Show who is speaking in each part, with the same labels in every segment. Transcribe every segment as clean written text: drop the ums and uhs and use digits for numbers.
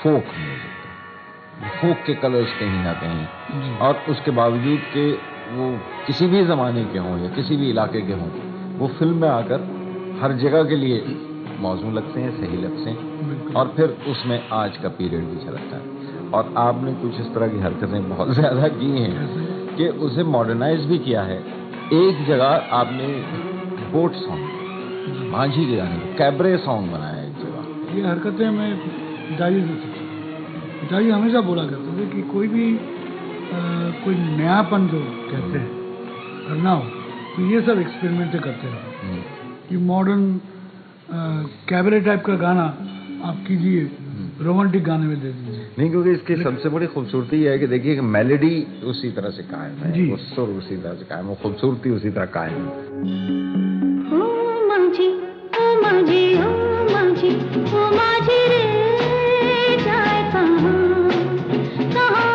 Speaker 1: Folk music, फोक के colours कहीं ना कहीं, और उसके बावजूद कि वो किसी भी ज़माने के हों या किसी भी इलाके के हों, वो फिल्म में आकर हर जगह के लिए मौजू लगते हैं, सही लगते हैं, और फिर उसमें आज का पीरियड भी झलकता है। और आपने कुछ इस तरह की हरकतें बहुत ज़्यादा की हैं कि उसे मॉडर्नाइज भी किया है। एक जगह आपने बोट सॉन्ग, माझी के गाने को कैबरे सॉन्ग बनाया है एक जगह।
Speaker 2: ये हरकतें मैं पिताजी से सीखी। पिताजी हमेशा बोला करते थे कि कोई भी कोई नयापन जो कहते हैं करना हो तो ये सब एक्सपेरिमेंट करते रहो। कि मॉडर्न कैबरे टाइप का गाना आप कीजिए, रोमांटिक गाने में दे दीजिए।
Speaker 1: नहीं, क्योंकि इसकी सबसे बड़ी खूबसूरती है कि देखिए कि मेलोडी उसी तरह से कायम है, वो सुर उसी तरह से कायम है, वो खूबसूरती उसी तरह कायम है।
Speaker 3: ओ माझी, ओ माझी, ओ माझी, ओ माझी रे जाए कहाँ कहाँ,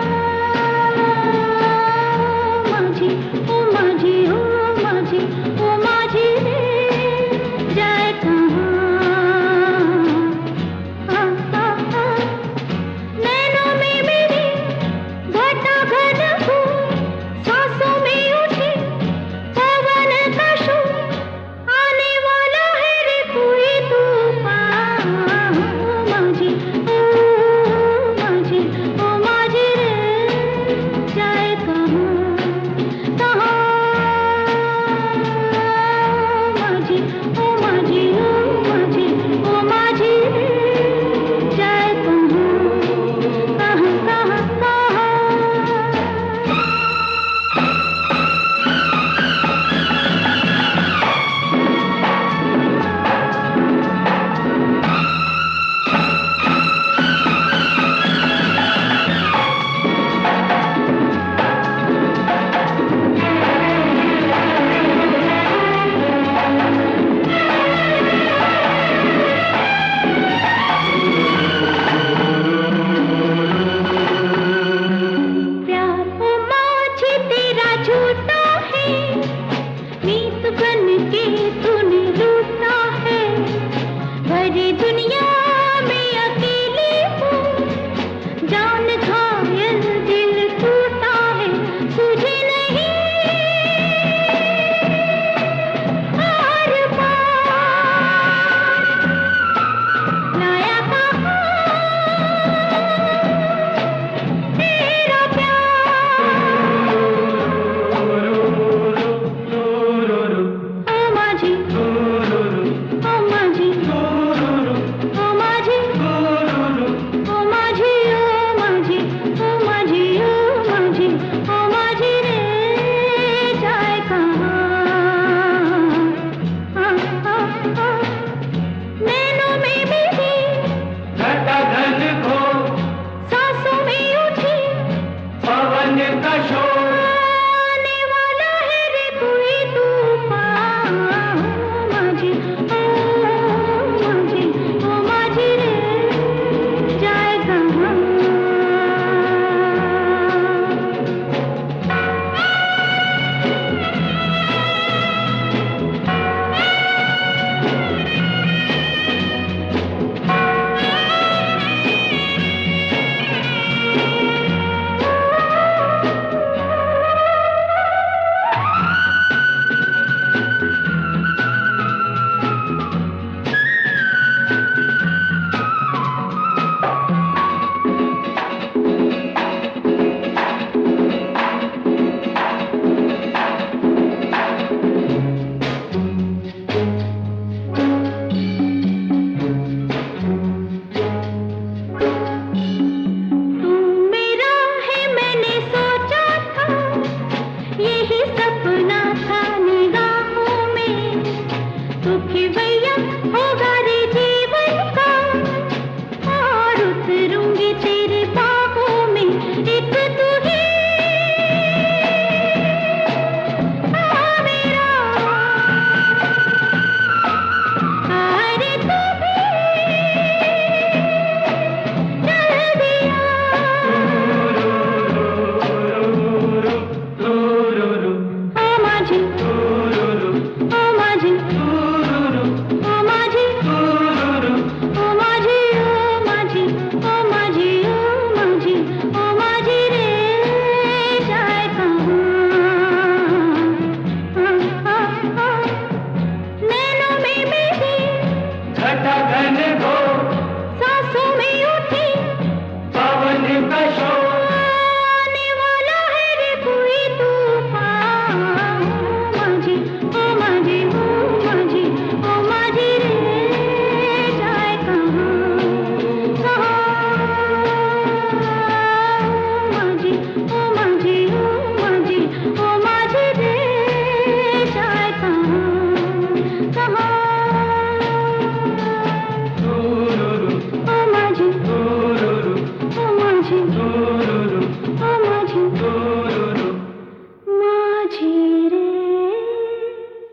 Speaker 3: माझी, ओ माझी, ओ माझी, ओ माझी रे जाए कहाँ। नैनों में मेरी घटा घट सांसों में उठी पवन का शोर।
Speaker 4: घन